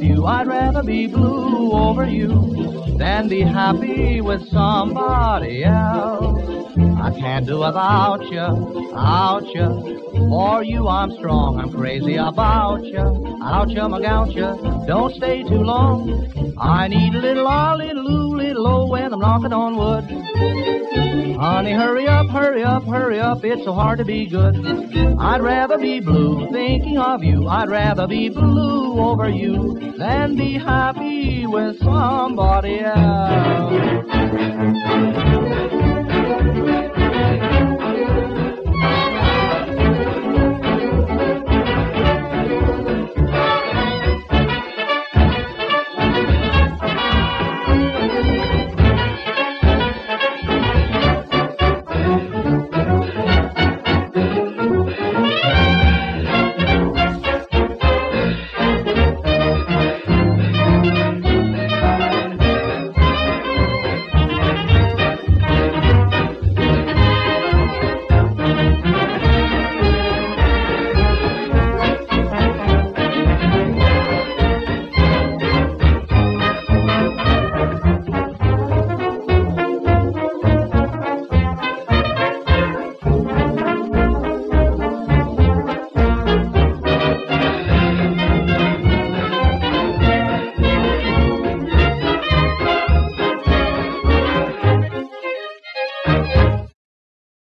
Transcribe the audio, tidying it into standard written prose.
you. I'd rather be blue over you than be happy with somebody else. I can't do without you. For you I'm strong, I'm crazy about you. Out you, my gouch you, don't stay too long. I need a little ah, little ooh, little oh when I'm knocking on wood. Honey, hurry up, hurry up, hurry up, it's so hard to be good. I'd rather be blue thinking of you. I'd rather be blue over you than be happy with somebody else.